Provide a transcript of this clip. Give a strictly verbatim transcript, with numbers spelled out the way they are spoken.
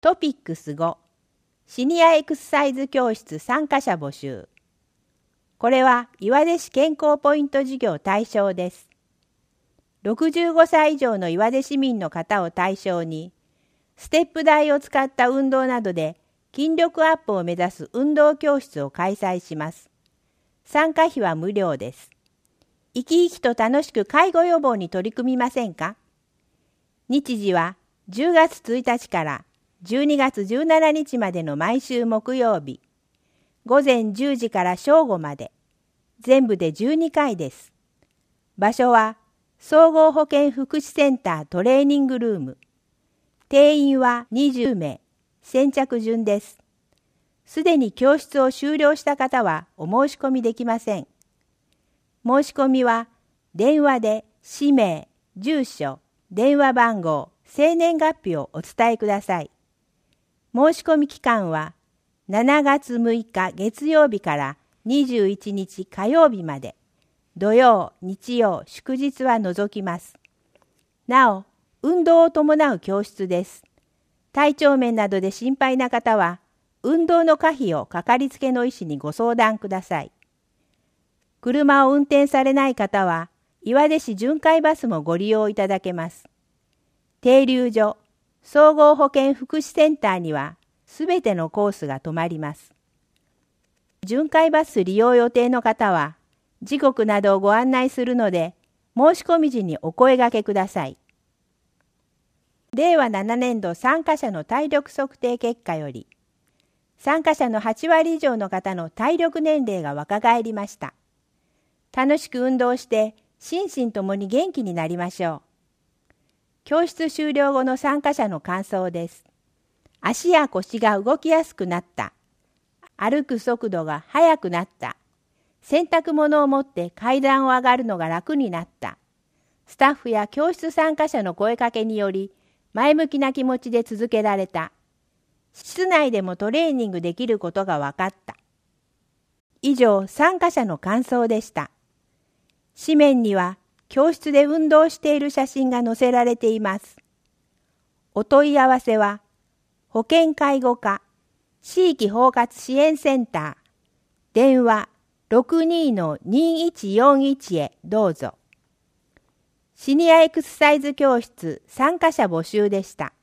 トピックスご、シニアエクササイズ教室参加者募集。これは岩出市健康ポイント事業対象です。ろくじゅうごさい以上の岩出市民の方を対象に、ステップ台を使った運動などで筋力アップを目指す運動教室を開催します。参加費は無料です。生き生きと楽しく介護予防に取り組みませんか？日時はじゅうがつついたちからじゅうにがつじゅうしちにちまでの毎週木曜日、ごぜんじゅうじから正午まで、全部でじゅうにかいです。場所は総合保健福祉センタートレーニングルーム。定員はにじゅうめい、先着順です。すでに教室を修了した方はお申し込みできません。申し込みは電話で氏名、住所、電話番号、生年月日をお伝えください。申し込み期間はしちがつむいか月曜日からにじゅういちにち火曜日まで、土曜、日曜、祝日は除きます。なお、運動を伴う教室です。体調面などで心配な方は、運動の可否をかかりつけの医師にご相談ください。車を運転されない方は、岩出市巡回バスもご利用いただけます。停留所、総合保健福祉センターには、すべてのコースが止まります。巡回バス利用予定の方は、時刻などをご案内するので、申し込み時にお声掛けください。れいわななねんど参加者の体力測定結果より、参加者のはちわり以上の方の体力年齢が若返りました。楽しく運動して、心身ともに元気になりましょう。教室終了後の参加者の感想です。足や腰が動きやすくなった。歩く速度が速くなった。洗濯物を持って階段を上がるのが楽になった。スタッフや教室参加者の声かけにより、前向きな気持ちで続けられた。室内でもトレーニングできることが分かった。以上、参加者の感想でした。紙面には、教室で運動している写真が載せられています。お問い合わせは、保健介護課、地域包括支援センター、電話 ろくにーにいちよんいち へどうぞ。シニアエクササイズ教室参加者募集でした。